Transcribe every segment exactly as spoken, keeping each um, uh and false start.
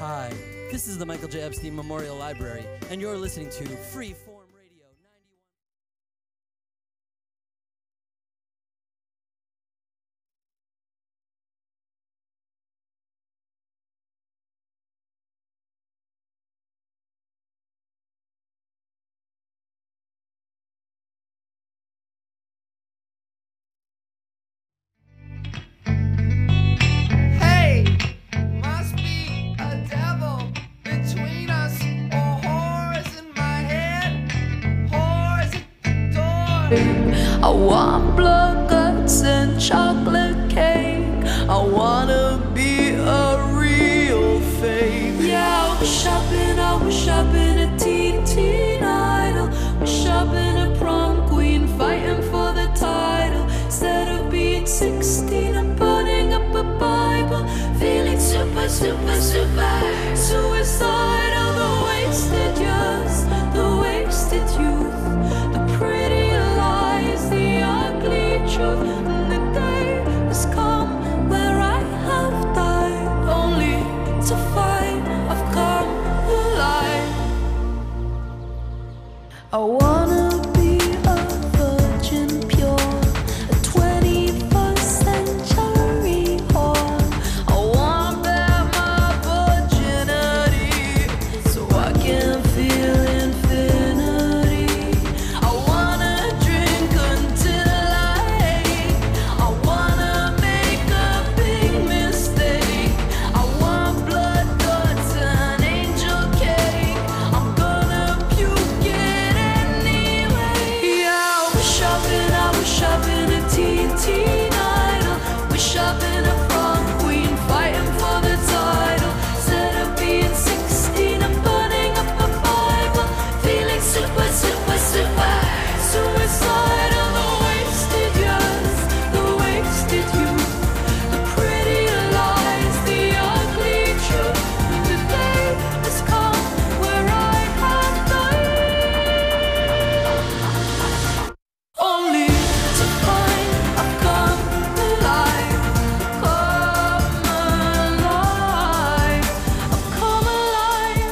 Hi, this is the Michael J. Epstein Memorial Library, and you're listening to Freeform Radio ninety-one. I want blood guts and chocolate cake. I wanna be a real fake. Yeah, I wish I'd been, I wish I'd been a teen, teen idol. Wish I'd been a prom queen fighting for the title. Instead of being sixteen and burning up a Bible, feeling super, super, super suicidal. The wasted years, the wasted youth, the pretty lies, the ugly truth. And the day has come where I have died, only to find I've come alive. I wanna be a virgin pure, a twenty-first century whore. I wanna bear my virginity so I can feel infinity. I wanna drink until I ache. I wanna make a big mistake. I want blood, guts, and angel cake. I'm gonna puke it anyway. Yeah, I wish I'd been, I wish I'd been a teen, teen idol. Wish I'd been a prom queen fighting for the title. Instead of being sixteen and burning up a Bible, feeling super, super, super suicidal. The wasted years, the wasted youth, the pretty lies, the ugly truth. The day has come where I have died, only to find I've come alive, come alive, I've come alive.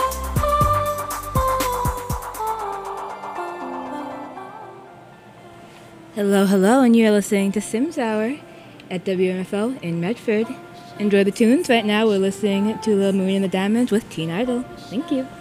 Hello, hello, and you're listening to Sims Hour at W M F O in Medford. Enjoy the tunes. Right now, we're listening to Lil Marine and the Diamonds with Teen Idol. Thank you.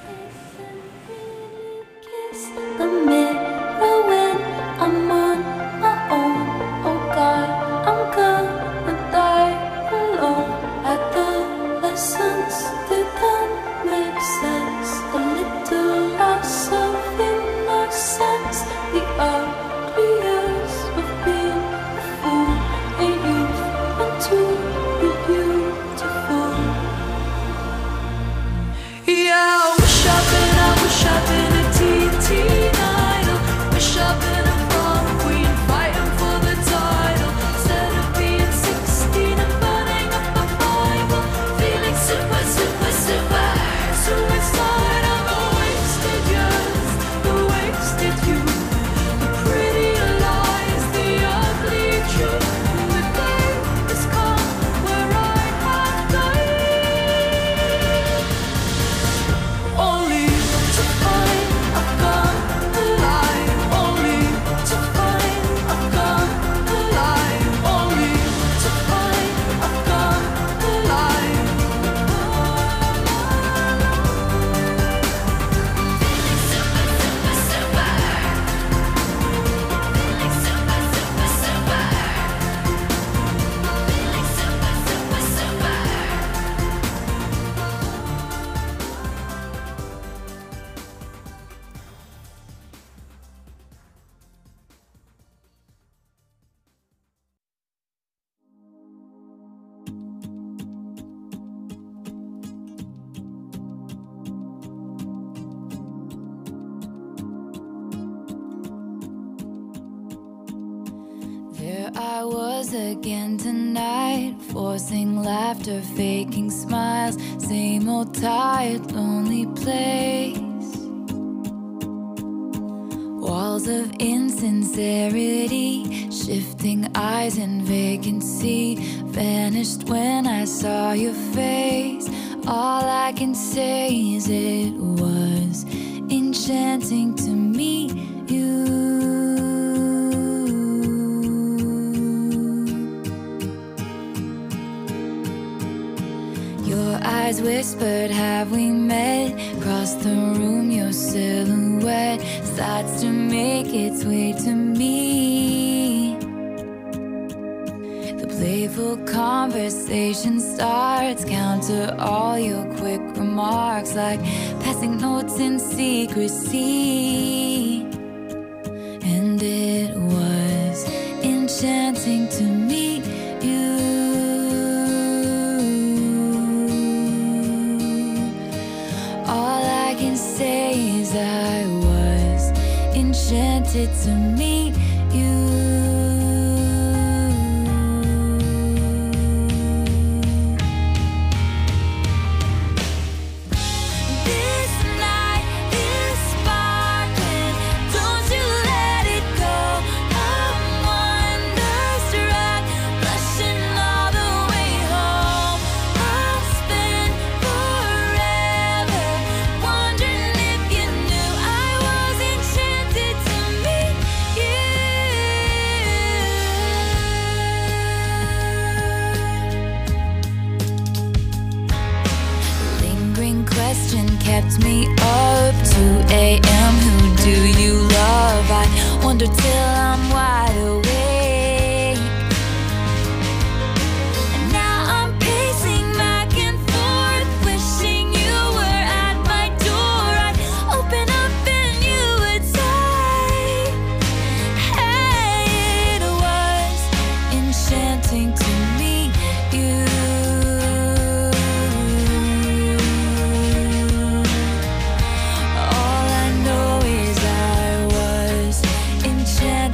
Kiss the mirror when I'm on my own. Oh God, I'm gonna die alone. Adolescence didn't make sense. A little loss of innocence. The ugly years of being a fool. A youth until you're beautiful. Yeah, I wish I'd been, I wish I'd been a teen, teen idol. Wish I'd been a prom queen fighting for the title. Instead of being sixteen and burning up a Bible, feeling super, super, super suicidal. The wasted years, the wasted youth, the pretty lies, the ugly truth. The day has come where I have died, only to find I've come alive. Only to find I've come alive. Only to find I've come alive. Feeling super, super, super. Feeling super, super, super. Feeling super, super, super. There I was again tonight, forcing laughter, faking smiles. Same old tired, lonely place. Walls of insincerity, shifting eyes and vacancy. Vanished when I saw your face. All I can say is it was enchanting to meet you. Your eyes whispered, have we met? Across the room, your silhouette starts to make its way to me. The playful conversation starts, counter all your quick remarks like passing notes in secrecy. And it was enchanting to meet you. All I can say is I was enchanted to meet you. This night is sparkling, don't you let it go. I'm wonderstruck, blushing all the way home. I'll spend forever wondering if you knew I was enchanted to meet you. Lingering question kept me up. two a m Who do you love? I wonder till I'm wide awake. And now I'm pacing back and forth, wishing you were at my door. I'd open up and you would say, hey, it was enchanting to meet you. All I know is I was enchanted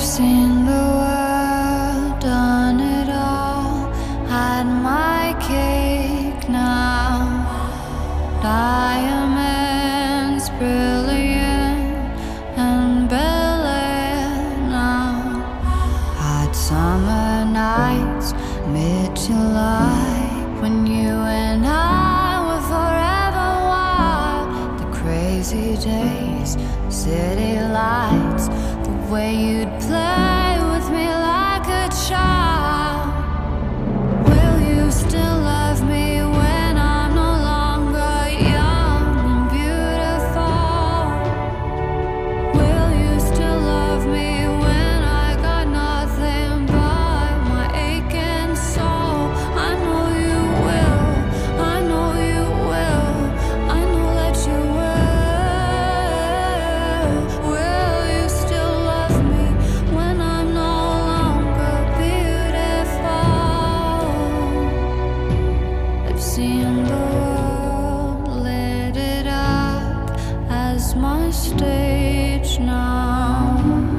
seen the world, done it all, had my cake now. Diamonds brilliant and Bel Air now. Hot summer nights, mid-July, when you and I were forever wild. The crazy days, city lights, the way you'd play with me like a child. Will you still love me when I'm no longer young and beautiful? Will you still love me when I got nothing but my aching soul? I know you will, I know you will, I know that you will. Will you still love me when I'm no longer beautiful? I've seen the world, lit it up as my stage now.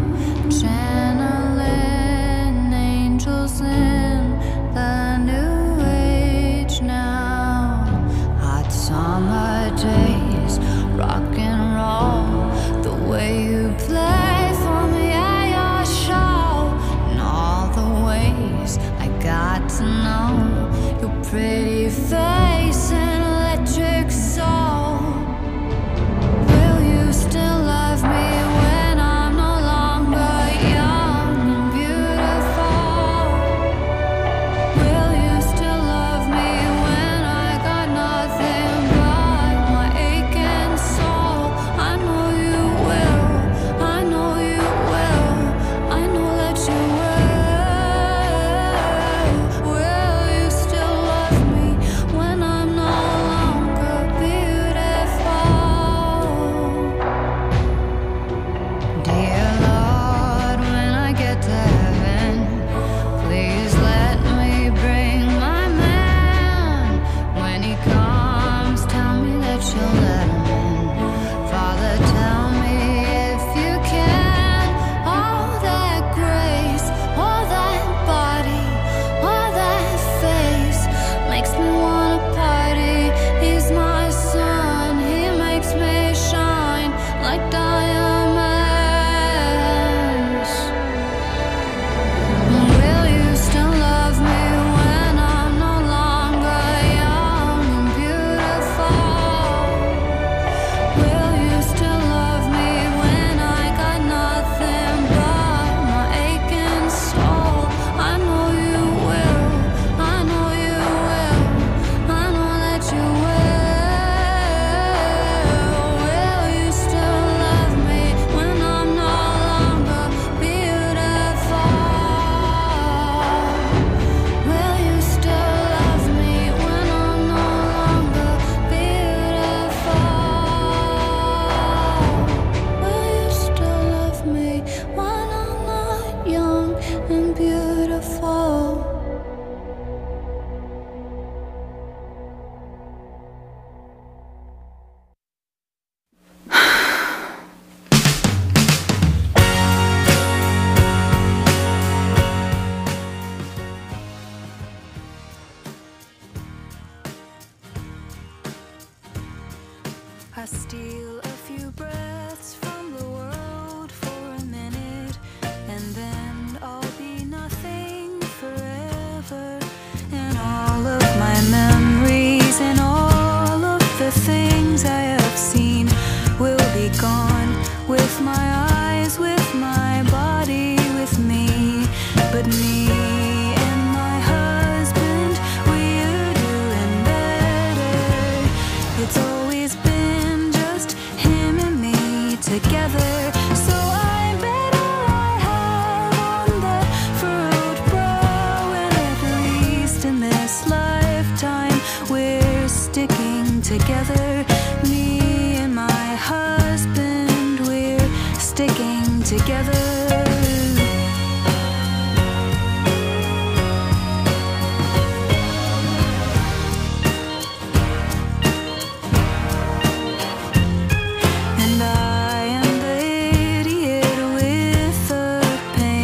Channeling angels in the new age now. Hot summer days, rock and roll, the way you play for me at your show, and all the ways I got to know your pretty face and electric soul. Will you still love me when I'm no longer young and beautiful? Will you still love me when I got nothing but my aching soul? I know you will, I know you will, I know that you will. Will you still love me when I'm no longer beautiful? Dear Lord, when I get to heaven, please let me bring my man. When he comes, tell me that you'll let him in. Father, tell me if you can. All that grace, all that body, all that face makes me wanna party. He's my sun, he makes me shine like diamonds. Will you still love me when I'm no longer young and beautiful? Will you still love me when I got nothing but my aching soul? I know you will, I know you will, I know that you will. Will you still love me when I'm no longer beautiful? Will you still love me when I'm no longer beautiful? Will you still love me when I'm not young and beautiful? I steal a few breaths from the world for a minute, and then I'll be nothing forever. And all of my memories and all of the things I have seen will be gone, with my eyes, with my body, with me. But me and my husband, we're doing better. It's always been just him and me together. So I bet all I have on that furrowed brow, and at least in this lifetime we're sticking together. Me and my husband, we're sticking together. And I am the idiot with the pain.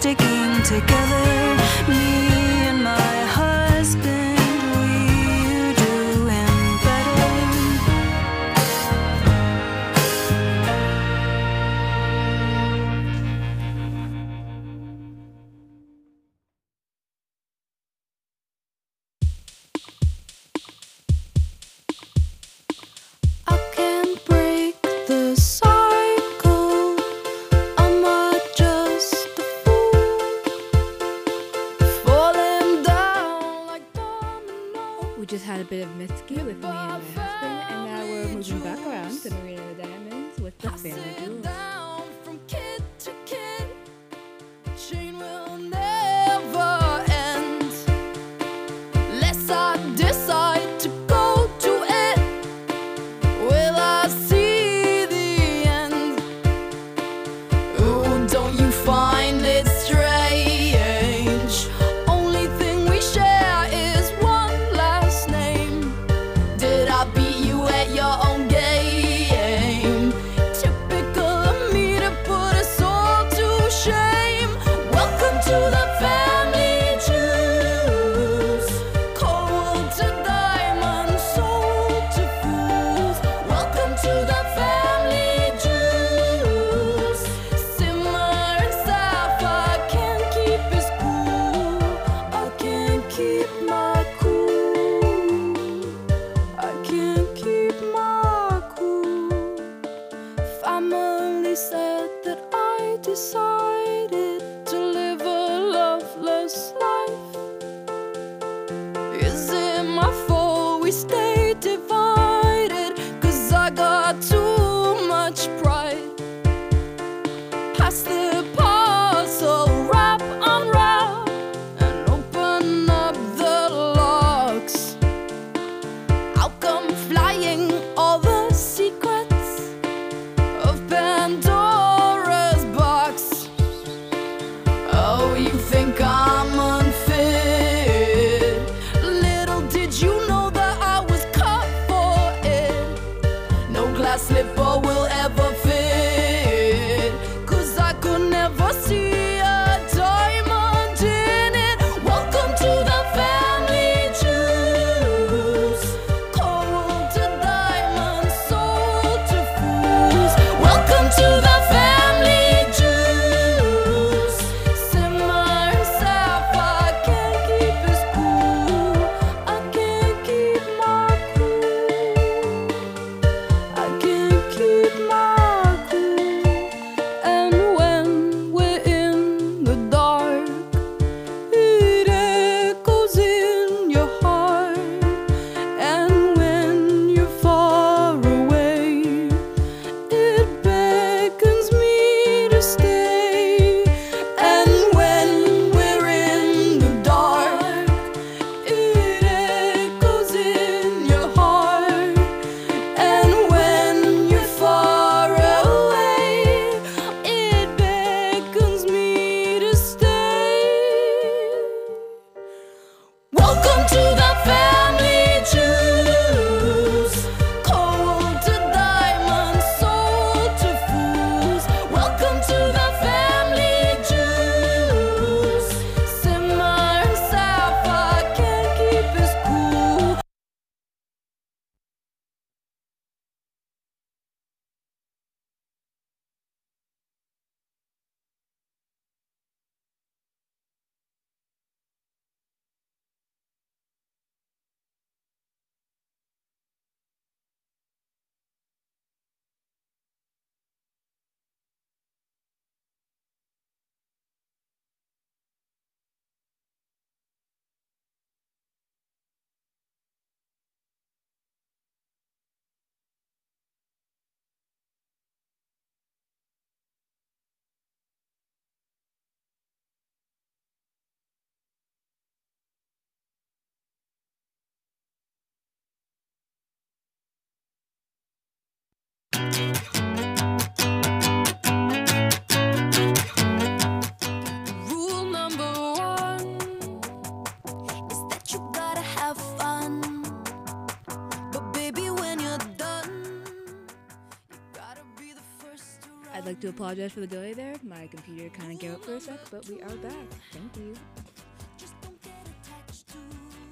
sticking together. Me and my husband, we're doing better. I can't break the cycle. Am I just a fool? Falling down like dominoes. We just had a bit of Mitski with me and my husband, and now we're moving back around to Marina and the Diamonds with the family Passing jewels. down from kid to kid. The chain will never end. Lest I decide to go to it, will I see the end? Oh, don't you find it strange? Only thing we share is one last name. Did I beat you at your own game? Typical of me to put us all to shame. Welcome to the family jewels. Cold to diamonds, sold to fools. Welcome to the family jewels. Simmer and Sapphire can't keep his cool. I can't keep my cool. I can't keep my cool. Family said that I decided to live a loveless life. Is it my fault we stayed divided? 'Cause I got too much pride. Pass the parcel, wrap, unwrap, and open up the locks. I'll come flying all the secrets of Pandora's box. Oh, you think I'm unfit? Little did you know that I was cut for it. No glass slipper will ever fit, 'cause I could never see a diamond in it. Welcome to the family jewels. Cold to diamonds, sold to fools. Welcome to the family jewels. Simmer and I'd like to apologize for the delay there. My computer kind of gave up for a sec, but we are back. Thank you. Just don't get attached to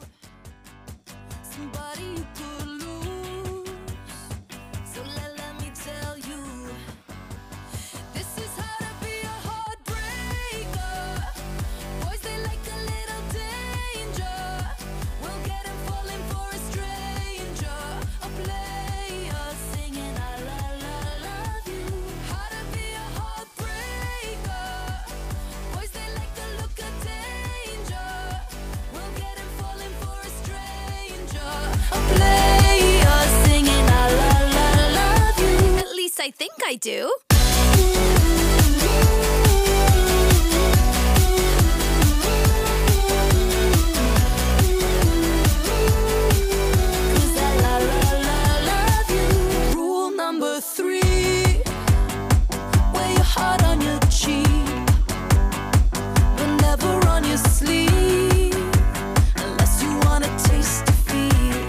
somebody you could lose. So let, let me tell you, this is how to be a heartbreaker. Boys, they like a little danger. We'll get him falling for a stranger. A player singing I love, love, love you. How to be a heartbreaker. Boys, they like the look of danger. We'll get him falling for a stranger. A player singing I love, love, love you. At least I think I do. Cause I love, love, love, love you. Rule number three, wear your heart on your cheek, but never on your sleeve, unless you wanna taste defeat.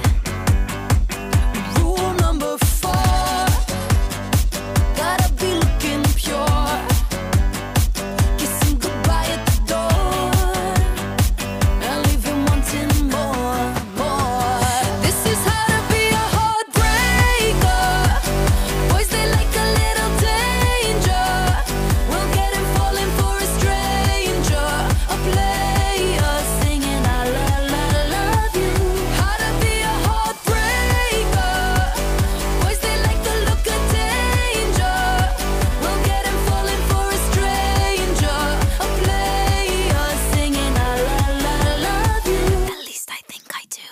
Rule number four, gotta be looking pure, kissing goodbye at the door, and leaving wanting more, more. This is how to be a heartbreaker. Boys, they like a little danger. We'll get him falling for a stranger. A player singing I love, love, love you. How to be a heartbreaker. Boys, they like the look of danger. We'll get him falling for a stranger. A player singing I love, love, love you. At least I think I do.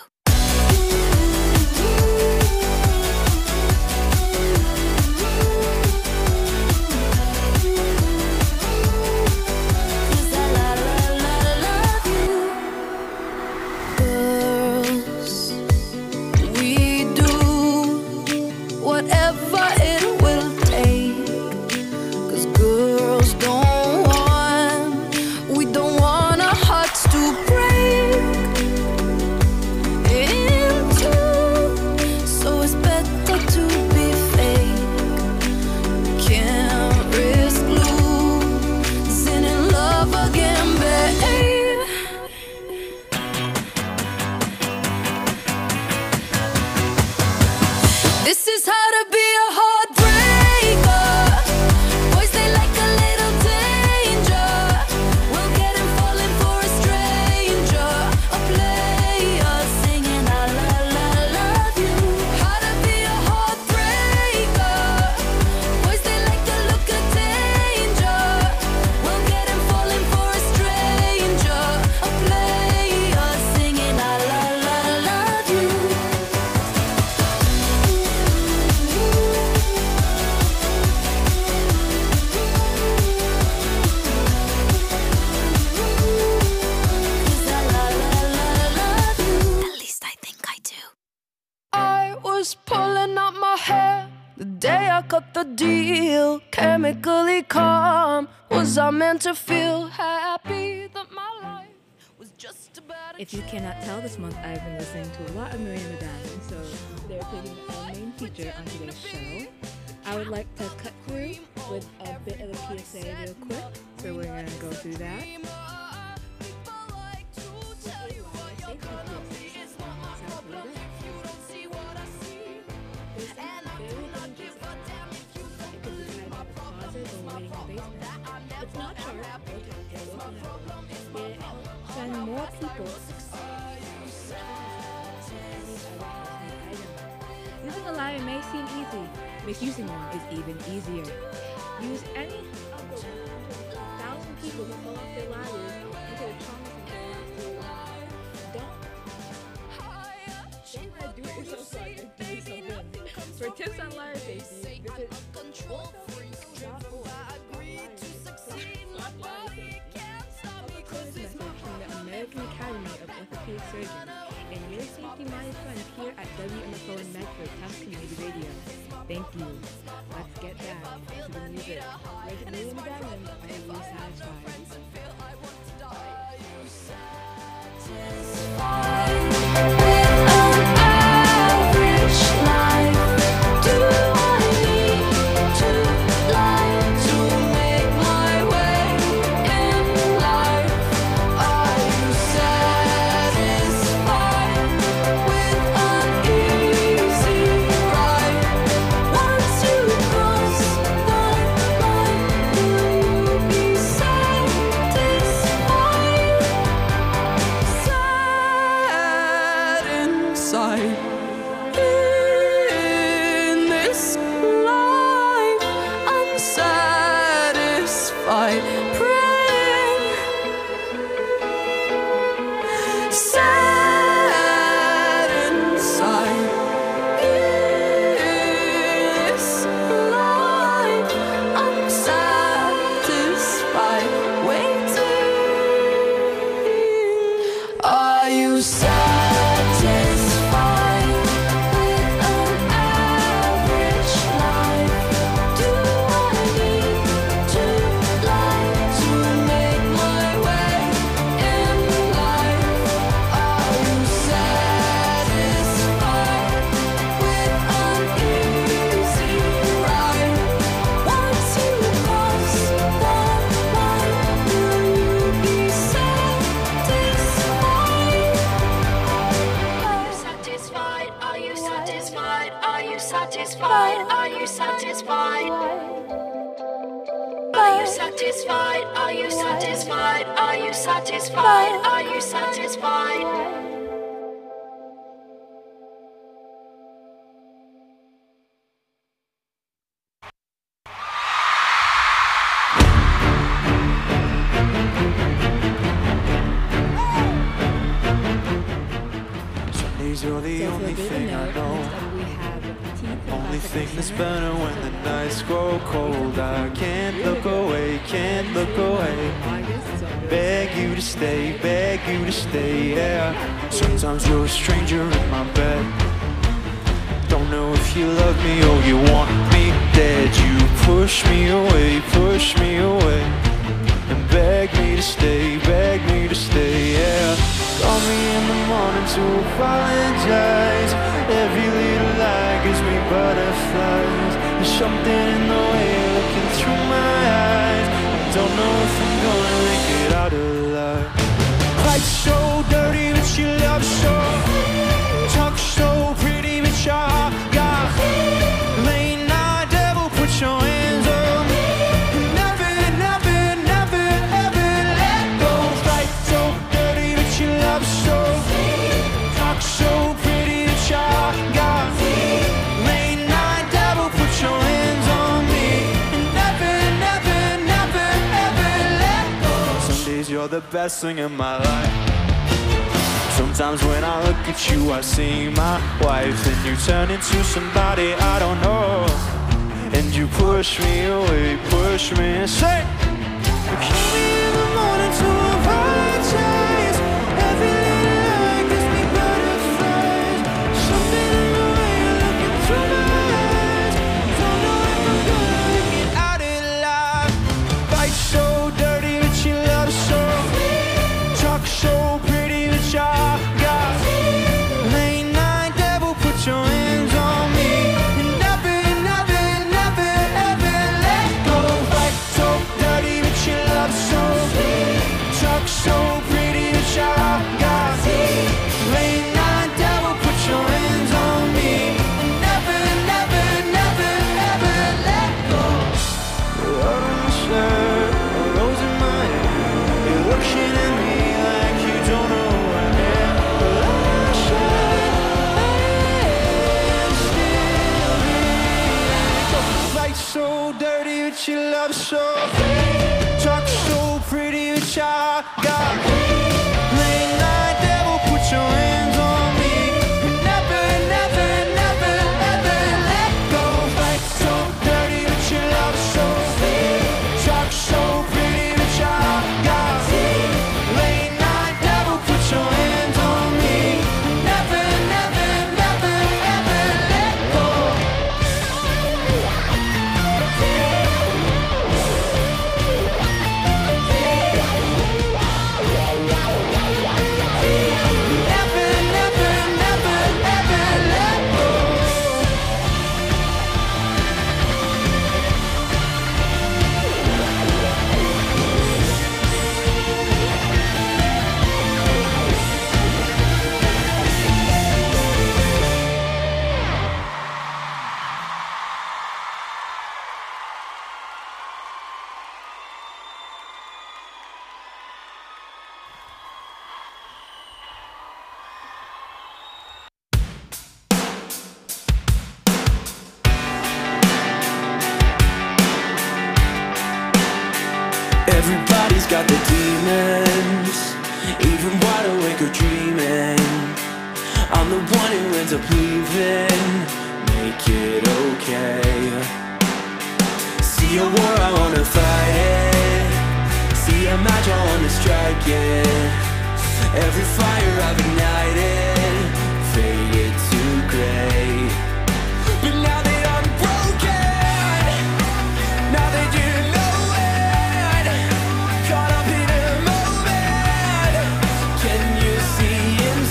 Cause I love, love, love, love you. Girls, we do whatever it will take. Cause girls don't want, we don't want our hearts to break into. So it's better to be fake. Can't risk losing in love again, babe. This is how to be a heartbreaker. Boys, they like a little danger. We'll get him falling for a stranger. A player singing I love, love, love you. How to be a heartbreaker. Boys, they like the look of danger. We'll get him falling for a stranger. A player singing I love, love, love you. Cause I love, love, love, love you. At least I think I do. I was pulling out my hair the day I cut the deal. Chemically calm. Was I meant to feel happy that my life was just about to If you cannot tell, this month I've been listening to a lot of Marina Diamond, so they're putting our main feature on today's show. I would like to cut through with a bit of a P S A real quick, so we're going to go through that. It's not sharp, send more people. Using a liar may seem easy, misusing one is even easier. Use any of the one hundred thousand people who fall off their ladders into the trauma centers. Don't. Things I do is so fun and do so good. For tips on liar safety, visit stop from the American Academy of Orthopedic Surgeons and your safety-minded friends here at W M F O in Medford, Tufts Community Radio. Thank you. Let's get back to the music. With Marina Diamond, are you satisfied? Average life. Do I need to lie satisfied? Are you satisfied? Are you satisfied? Are you satisfied? You're the So for a only bit of a thing I note, know. next up we have Petite Only Classic thing that's Singer. better when the nights grow cold. I can't look away, can't look away. Beg you to stay, beg you to stay, yeah. Sometimes you're a stranger in my bed. Don't know if you love me or you want me dead. You push me away, push me away, and beg me to stay, beg me to stay, yeah. Call me in the morning to apologize. Every little lie gives me butterflies. There's something in the way you're looking through my eyes. I don't know if I'm gonna make it out alive. Fight so dirty but you love so. Talk so pretty but you're got. Late night devil, put your hands on me. Never, never, never, ever let go. Fight so dirty but you love so. Talk so pretty that you're got. Late night devil, put your hands on me. And never, never, never, ever let go. Some days you're the best thing in my life. Sometimes when I look at you, I see my wife, and you turn into somebody I don't know. And you push me away, push me and say, you call me in the morning to apologize. Every little lie gives me butterflies. Something in the way you're looking through my eyes. Don't know if I'm gonna make it out alive. Fight so dirty but you love so. Talk so pretty but you're got. Late night devil, put your hands on me. And never, never, never, ever let go. Fight so dirty but you love so. Talk so pretty but you're got. Late night devil, put your hands on me. And never, never, never, ever let go. Blood on my shirt, a rose in my hand. You're looking at me like you don't know who I am. But I should, I am still here. Fight so dirty but you love so. Talk so pretty but you got. Late night devil, put your hands on me. Never, never, never, ever let go. Fight so dirty but you love so. Talk so pretty but you got. Late night devil, put your hands on me. Never, never, never, ever let go. Never, never, never, ever let go. Everybody's got their demons, even wide awake or dreaming. I'm the one who ends up leaving. Make it okay. See a war, I wanna fight it. See a match, I wanna strike it. Every fire I've ignited faded to gray. But now that I'm broken, now that you know it, caught up in a moment, can you see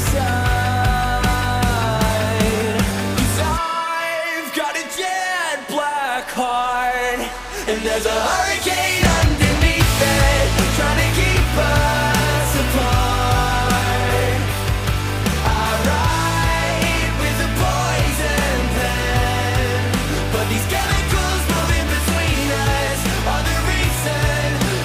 inside? 'Cause I've got a jet black heart, and there's a hurricane underneath it, trying to keep us apart. I ride with a poison pen, but these chemicals moving between us are the reason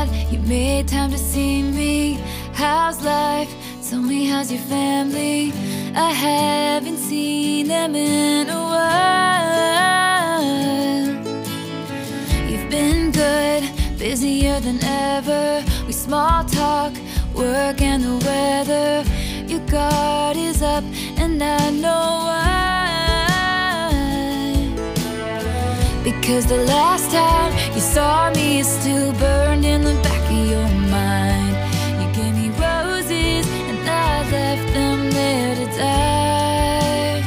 glad you made time to see me. How's life? Tell me, how's your family? I haven't seen them in a while. You've been good, busier than ever. We small talk, work and the weather. Your guard is up and I know why. Because the last time you saw me is still burned in the back of your mind. You gave me roses and I left them there to die.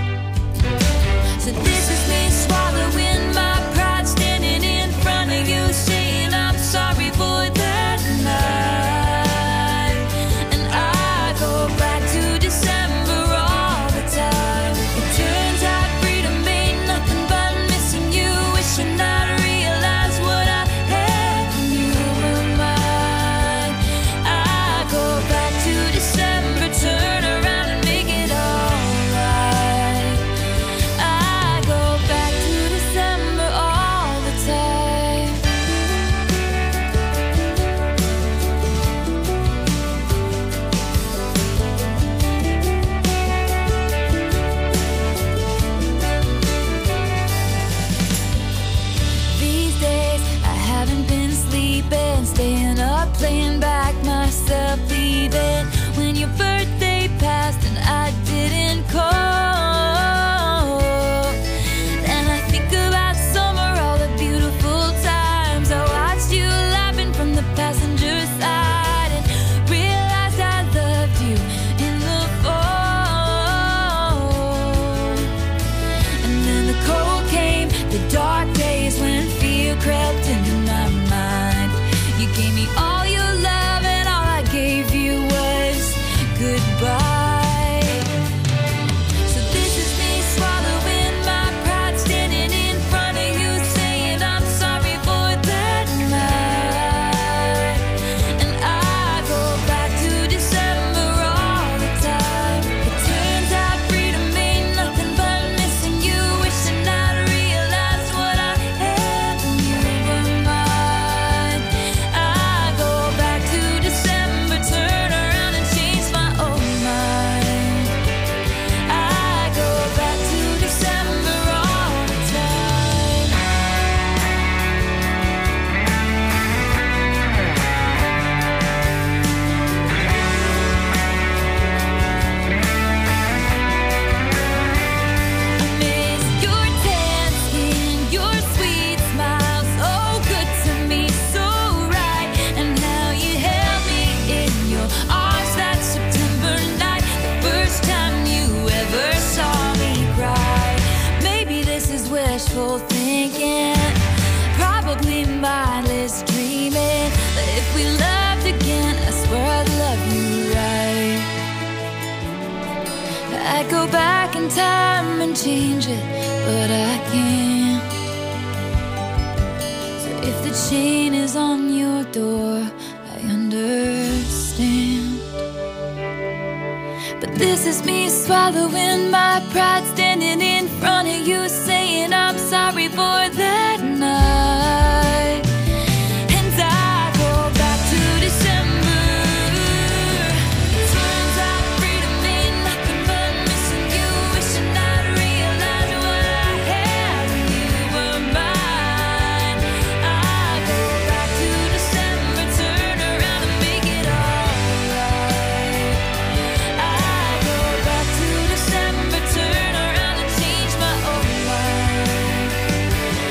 So this is me swallowing my pride, standing in front of you saying I'm sorry for that night. And I go back to December all the time. It turns out freedom ain't nothing but missing you, wishing I'd realized what I had when you were mine. I go back to December, turn around and make it alright. I go back to December all the time. These days I haven't been sleeping, staying up, playing back myself, leaving when your birthday passed and I didn't call. And I think about summer, all the beautiful times I watched you laughing from the passenger side and realized I loved you in the fall. And then the cold came, the dark days when fear crept into my mind. You gave me all your love and all I gave you was goodbye. So this is me swallowing my pride, standing in front of you saying I'm sorry for that night. And I go back to December all the time. It turns out freedom ain't nothing but missing you, wishing I'd realized what I had when you were mine. I go back to December, turn around and change my own mind. I go back to December all the time. I miss your tan skin, your sweet smile, so good to me, so right. And how you held me in your arms that September night, the first time you ever saw me cry. Maybe this is wishful thinking, probably mindless dreaming. But if we loved again, I swear I'd love you right. I'd go back in time and change it, but I can't. So if the chain is on your door, I understand. But this is me swallowing my pride, standing in front of you saying I'm sorry for that night. And I go back to December. It turns out freedom ain't nothing but missing you, wishing I'd realized what I had when you were mine. I go back to December, turn around and make it alright. I go back to December, turn around and change my own mind.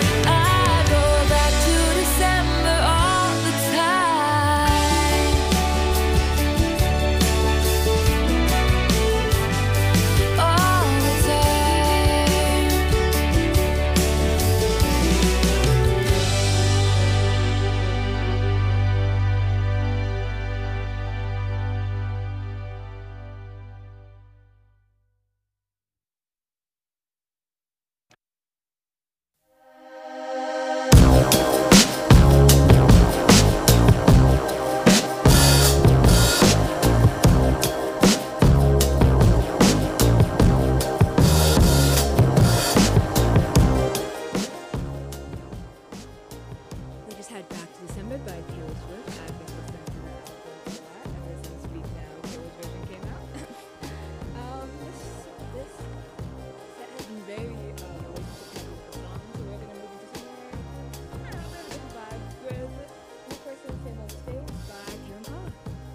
had Back to December by Taylor Swift. I've been listening to that album a lot ever since Speak Now, Taylor's version came out. um, this, this set has been very uh, relationship heavy with the song, so we're going to move into some more, I don't know, a bit of vibe with New Person, Same Old Stage by Tame Impala.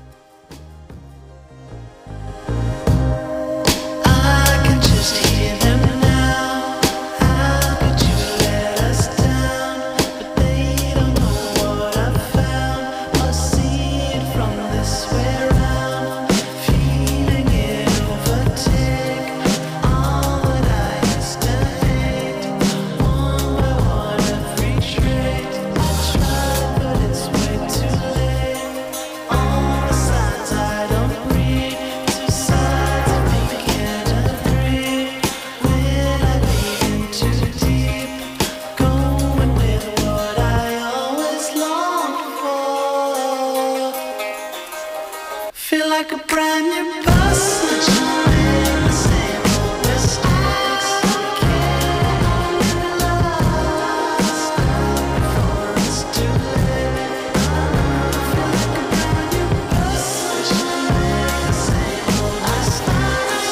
I can just hear them now. How could you let us down? But they don't know what I found or see it from this way round. Feeling it overtake all that I used to hate. One by one every trait I tried, but it's way too late. All the signs I don't read, two sides of me can't agree. Will I be in too deep? Going with what I always longed for. Feel like a brand new person. Make the same old mistakes. Can't realize before it's too late. Feel like a brand new person. Make the same old mistakes.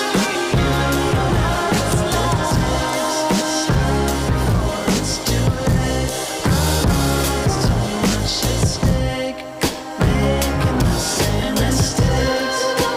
Before it's too late. There's too much at stake. Making the same mistakes.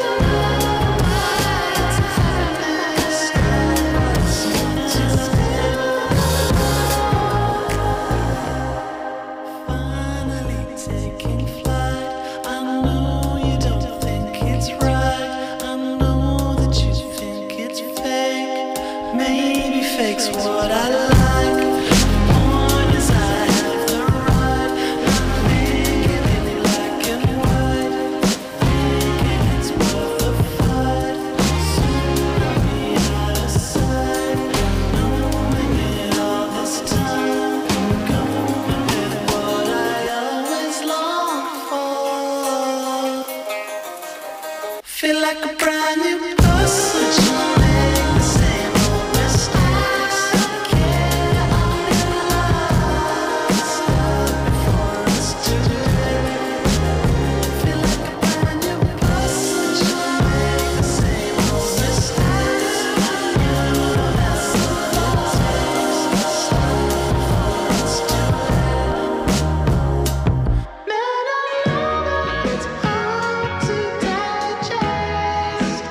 Finally taking flight. I know you don't think it's right. I know that you think it's fake. Maybe fake's what I like. Point is I have the right. Not making it black and white. Thinking it's worth the fight. Soon I'll be out of sight. Knowing it all this time. Going with what I always longed for. Feel like a brand new person. Make the same old mistakes. Can't realize before it's too late. Feel like a brand new person. Make the same old mistakes. That's all it takes. Before it's too late. Man, I know that it's hard to digest.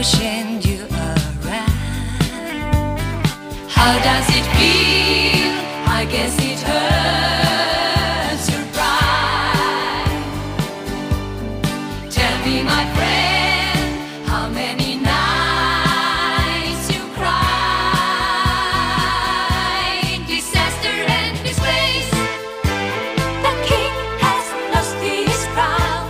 pushing you around. How does it feel? I guess it hurts your pride. Tell me, my friend, how many nights you cried? Disaster and disgrace. The king has lost his crown.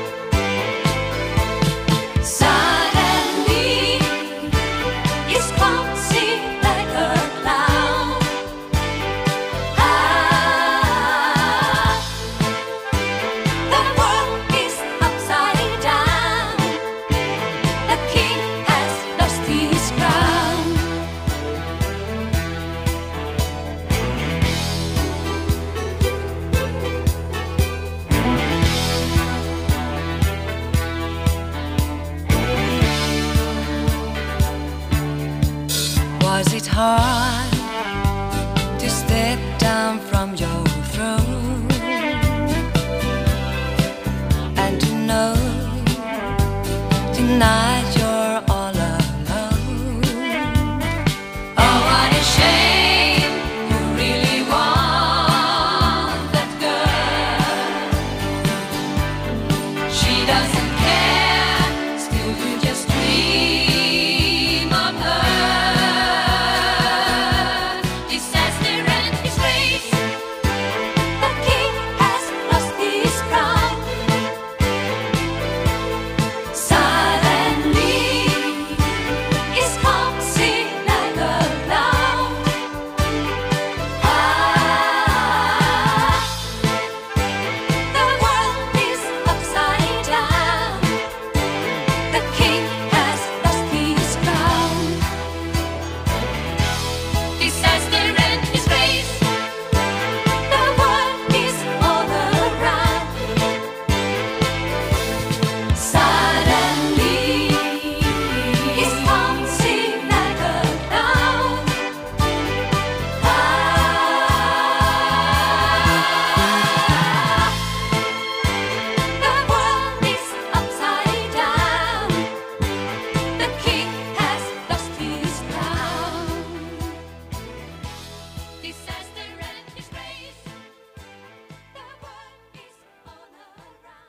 Suddenly, he's clumsy like a clown. Ah, the world is upside down. The king has lost his crown. Was it hard to step down from your throne and to know tonight you're all alone? Oh, what a shame, you really want that girl. She doesn't care, still you just dream of her. Disaster and disgrace. The king has lost his crown. Suddenly, he's clumsy like a clown. Ah, the world is upside down. The king has lost his crown. Disaster and disgrace. The world is all around. Suddenly, he's clumsy like a clown. Ah, the world is upside down. The king has lost his crown. Disaster and disgrace. The world is all around.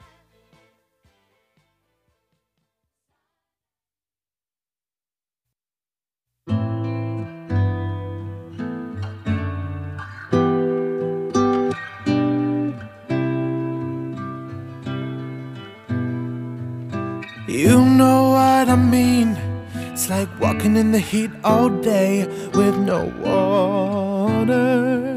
You know what I mean? It's like walking in the heat all day with no water.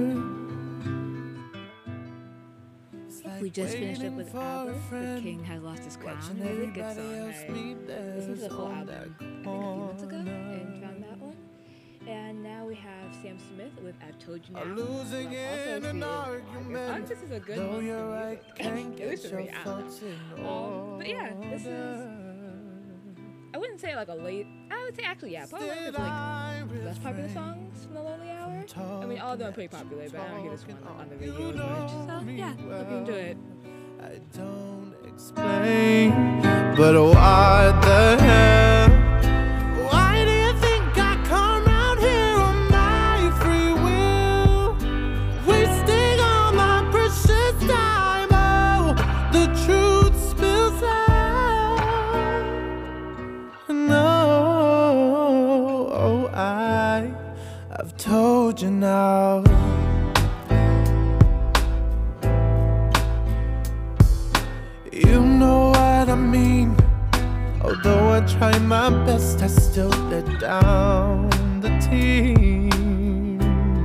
We just finished up with ABBA, The King Has Lost His Crown. Really good song. I listened to the whole album, I think, a few months ago and found that one. And now we have Sam Smith with I've Told You Now. I'm losing Also in an feeling argument. August. This is a good Though month you're for right, music. can't At least get for me, your I don't thoughts in know. Um, but yeah, this is, I wouldn't say like a late, I would say actually, yeah, probably one of the like, less popular songs from the Lonely Hour. I mean, all of them are pretty popular, but I don't hear this one like, on the radio as much. So yeah, hope you enjoy it. I don't explain, but what the hell? Why do you think I come round here on my free will? Wasting all my precious time. Oh, the truth spills out. No, oh, I, I've told you now. You know what I mean. Although I try my best, I still let down the team.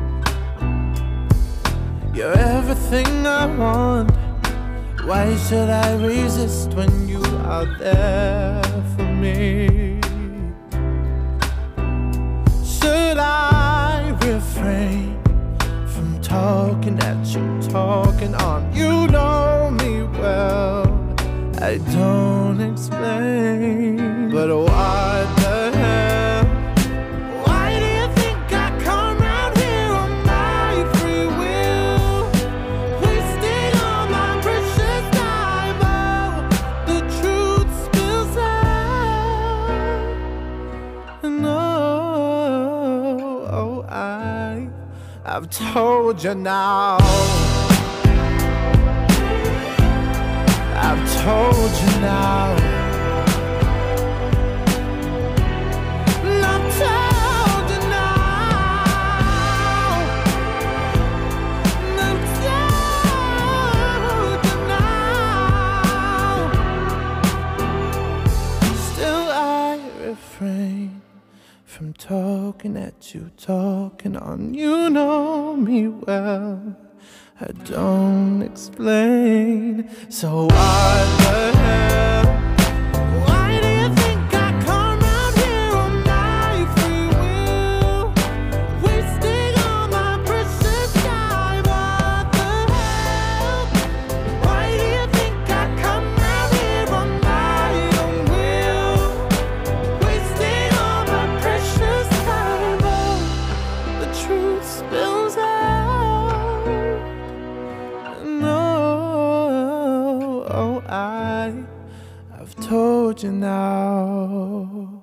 You're everything I want. Why should I resist when you are there for me? Should I refrain from talking at you, talking on? You know me well, I don't explain, but what the hell? Why do you think I come round here on my free will? Wasting all my precious time. Oh, the truth spills out. I've told you now. I've told you now. And I've told you now. And I've told you now. Still I refrain from talking at you, talking on. You know me well, I don't explain. So what the hell? Why do you think I come out here on my free will, wasting all my precious time? What the hell? Why do you think I come out here on my own will, wasting all my precious time? Oh, the truth spills out. No, oh, I, I've told you now.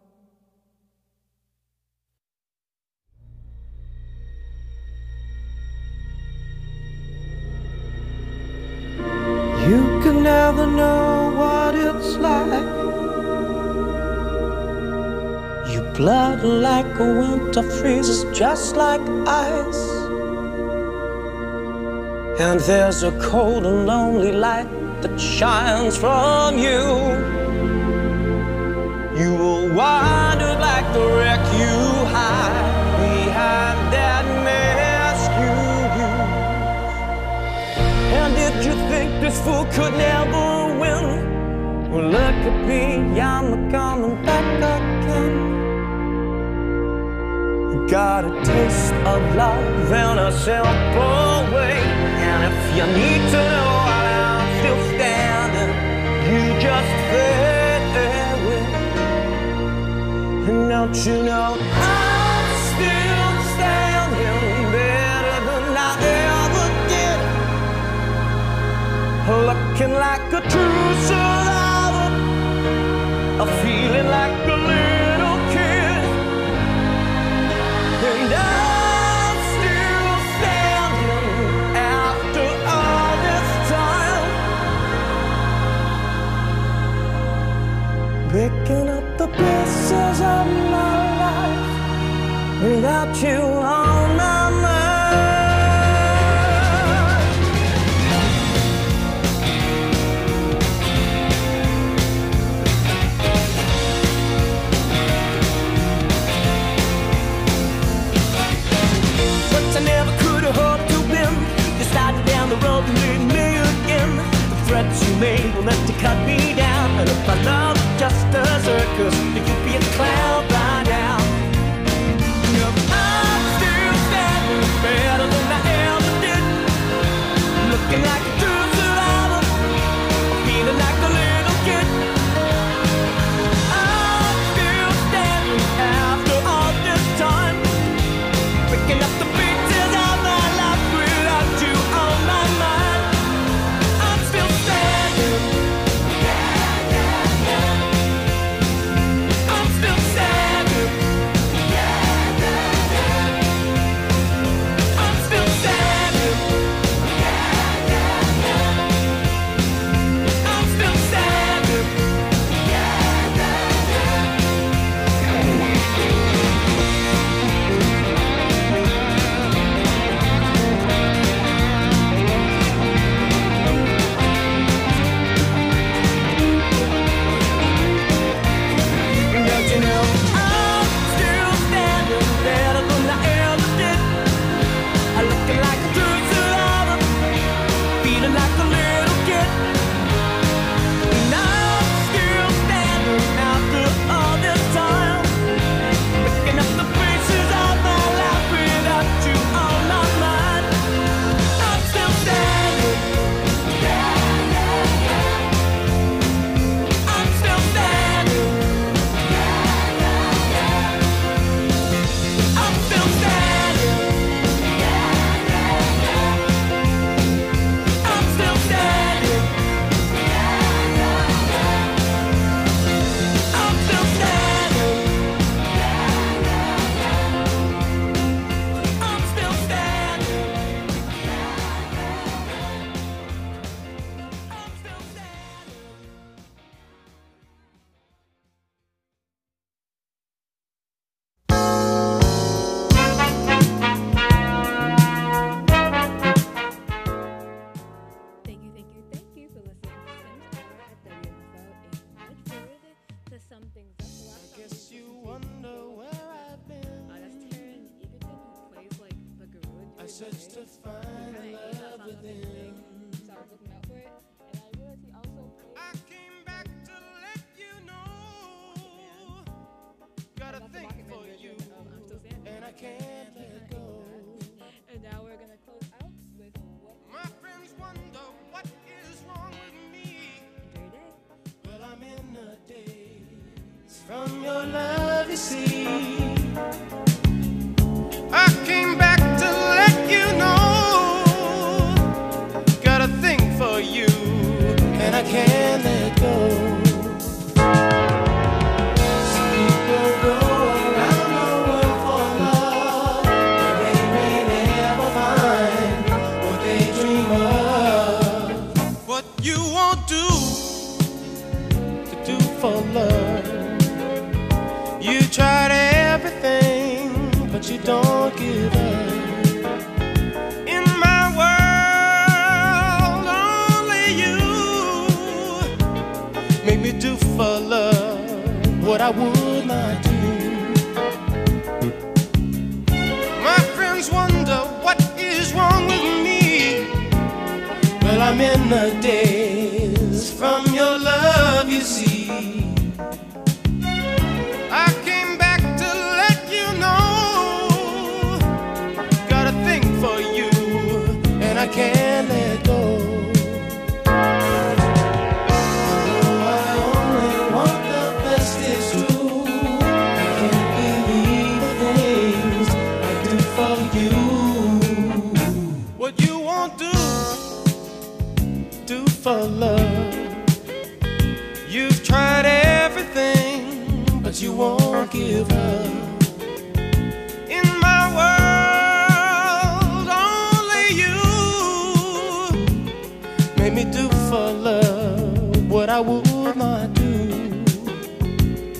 You can never know what it's like. Your blood like a winter freezes just like ice. And there's a cold and lonely light that shines from you. You will wander like the wreck you hide behind that mask you use. And did you think this fool could never win? Well, look at me, I'm coming back again. Got a taste of love in a simple way. And if you need to know while I'm still standing, you just fade away. And don't you know I'm still standing better than I ever did, looking like a true survivor, a feeling like a little kid. And I'm still standing after all this time, picking up the pieces of my life without you on my mind. But I never could have hoped to win. You started down the road and made me again. The threats you made were meant to cut me down. And if I love just a circus, you'd be a clown by now. I'm still standing better than I ever did, looking like a true survivor, feeling like a little kid. I'm still standing after all this time, picking up the pieces of my life without you on my mind. I'm still standing. Yeah, yeah, yeah. sum things up, the last I song guess we you listened to wonder was where I've been. Uh, that's Taron Egerton, who plays like the gorilla dude I in searched to Ray. find Kinda the ate that love song up in within. big, so I was looking out for it, and I realized he also plays. I came back to let you know. Got a That's the thing Rocketman for version you, of I'm Still Standing. and I can't He let kinda go. ate that. And now we're gonna close out with what My friends wonder what is wrong with me. enjoy your day. Well, I'm in a daze from your love, you see. I came back to let you know. Got a thing for you, and I can't let go. Some people go around the world for love, but they may never find what they dream of. What you won't do to do for love. You tried everything, but you don't give up. In my world, only you make me do for love what I would not do. My friends wonder what is wrong with me. Well, I'm in the daze from your love, you see. I came back to let you know. Got a thing for you, and I can't let go. Although I only want the best, it's true. I can't believe the things I do for you. What you won't do, do for love. You've tried everything, but you won't give up. In my world, only you make me do for love what I would